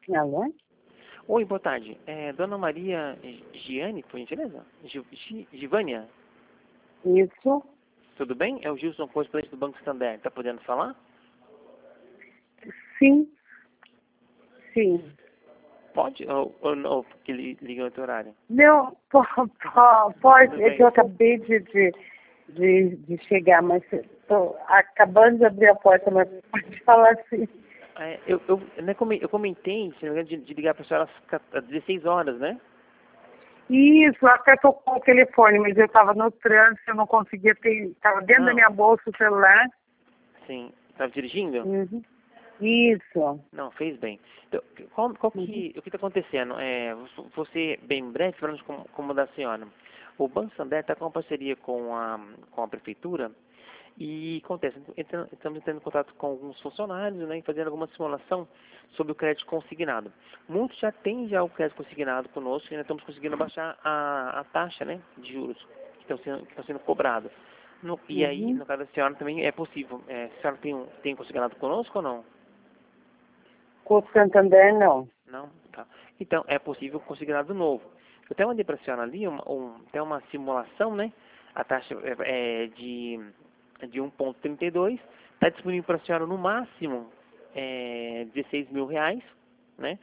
Alô? Oi, boa tarde. Dona Maria Giane, por gentileza? Givânia, Isso? tudo bem? É o Gilson, correspondente do Banco Santander. Tá podendo falar? Sim. Sim. Pode? Ou não? Porque liga em outro horário. Não, pode. Tudo É bem. que eu acabei de chegar, mas estou acabando de abrir a porta, mas pode falar assim. Eu comentei, se não me engano, de ligar para a senhora às 16 horas, né? Isso, até tocou o telefone, mas eu estava no trânsito, eu não conseguia ter. Estava dentro da Não. minha bolsa o celular. Sim. Estava dirigindo? Uhum. Isso. Não, fez bem. Então, o que está acontecendo? Vou ser bem breve, falando de como da senhora. O Banco Santander está com uma parceria com a prefeitura e acontece, estamos entrando em contato com alguns funcionários, né, e fazendo alguma simulação sobre o crédito consignado. Muitos já têm o crédito consignado conosco e ainda estamos conseguindo baixar a taxa, né, de juros que está sendo cobrada. E aí, Uhum. no caso da senhora, também é possível. A senhora tem consignado conosco ou não? Com o Santander, não. Não? Tá. Então, é possível consignado novo. Eu até mandei para a senhora ali tem uma simulação, né? A taxa de 1,32. Está disponível para a senhora no máximo 16 mil reais, né?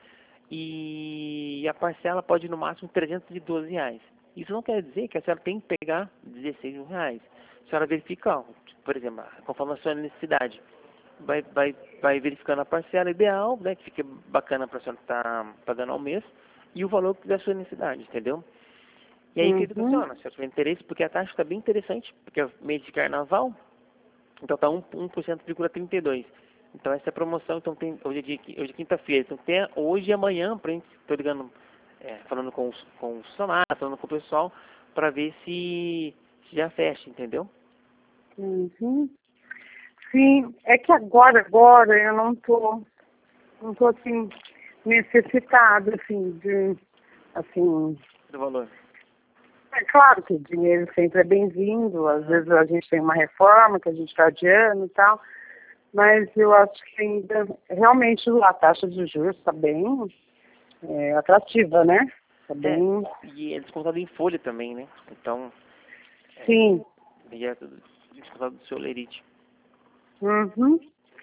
E a parcela pode ir no máximo 312 reais. Isso não quer dizer que a senhora tem que pegar 16 mil reais. A senhora verifica, ó, por exemplo, conforme a sua necessidade vai verificando a parcela ideal, né, que fica bacana para a senhora estar pagando ao mês, e o valor da sua necessidade, entendeu? E aí, querido Uhum. senhora, se você tiver interesse, porque a taxa está bem interessante, porque é mês de carnaval, então está 1,32%. Então essa é a promoção, então hoje é quinta-feira, então tem hoje e amanhã, pra gente, estou ligando, falando com o funcionário, falando com o pessoal, para ver se já fecha, entendeu? Uhum. Sim, é que agora eu não tô assim, necessitada, assim, assim, Do valor. é claro que o dinheiro sempre é bem-vindo, às vezes a gente tem uma reforma que a gente está adiando e tal, mas eu acho que ainda, realmente a taxa de juros está bem atrativa, né? Está bem, E é descontado em folha também, né? Então, sim, e é descontado do seu lerite. uhum.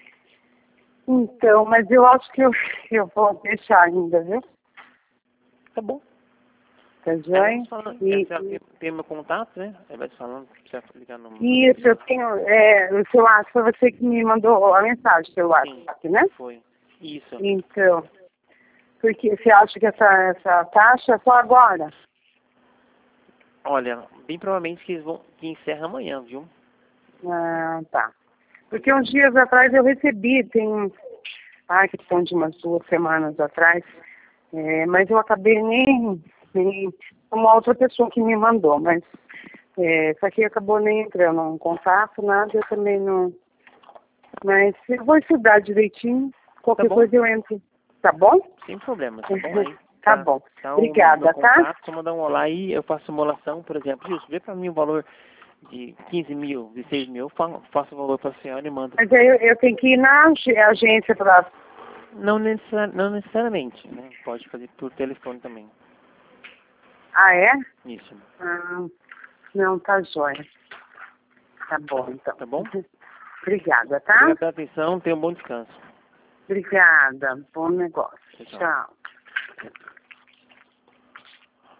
Então, mas eu acho que eu vou deixar ainda, viu? Tá bom. Tá Aí joia? vamos falando. E Tem meu contato, né? Aí vai falando, precisa ligar no isso, eu tenho, o seu WhatsApp foi você que me mandou a mensagem, seu Sim, WhatsApp, né? foi. Isso. Então, porque você acha que essa taxa é só agora? Olha, bem provavelmente que encerra amanhã, viu? Ah, tá. Porque uns dias atrás eu recebi, questão de umas 2 semanas atrás, mas eu acabei nem uma outra pessoa que me mandou, mas só que acabou nem entrando em contato, nada, eu também não. Mas eu vou estudar direitinho, Tá qualquer bom? coisa eu entro, tá bom? Sem problema, tá bom? Aí Tá bom. tá o meu Obrigada, tá? contato, só mandar um olá aí, eu faço simulação, por exemplo. Isso, vê pra mim o valor de 15 mil, de 6 mil, eu faço o valor pra senhora e mando. Mas aí eu tenho que ir na agência para. Não necessariamente, né? Pode fazer por telefone também. Ah, é? Isso. Ah, não, tá jóia. Tá bom, então. Tá bom? Obrigada, tá? Obrigado pela atenção, tenha um bom descanso. Obrigada. Bom negócio. Tchau, tchau. Tchau.